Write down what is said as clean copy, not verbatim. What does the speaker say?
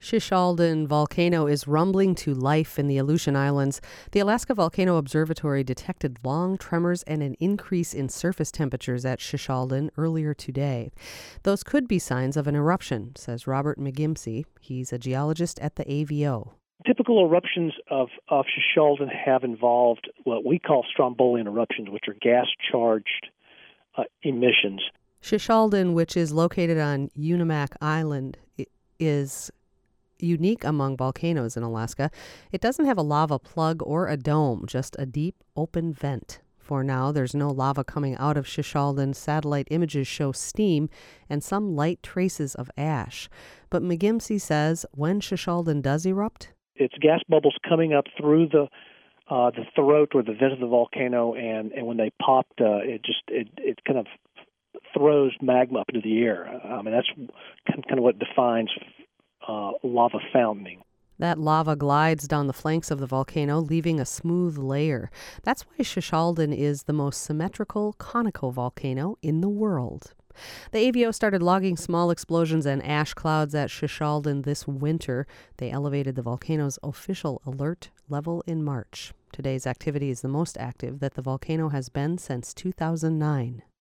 Shishalden volcano is rumbling to life in the Aleutian Islands. The Alaska Volcano Observatory detected long tremors and an increase in surface temperatures at Shishalden earlier today. Those could be signs of an eruption, says Robert McGimsey. He's a geologist at the AVO. Typical eruptions of Shishalden have involved what we call strombolian eruptions, which are gas-charged emissions. Shishalden, which is located on Unimak Island, is unique among volcanoes in Alaska. It doesn't have a lava plug or a dome, just a deep, open vent. For now, there's no lava coming out of Shishalden. Satellite images show steam and some light traces of ash. But McGimsey says when Shishalden does erupt, it's gas bubbles coming up through the throat or the vent of the volcano, and when they popped, it kind of throws magma up into the air. That's kind of what defines lava fountaining. That lava glides down the flanks of the volcano, leaving a smooth layer. That's why Shishalden is the most symmetrical conical volcano in the world. The AVO started logging small explosions and ash clouds at Shishalden this winter. They elevated the volcano's official alert level in March. Today's activity is the most active that the volcano has been since 2009.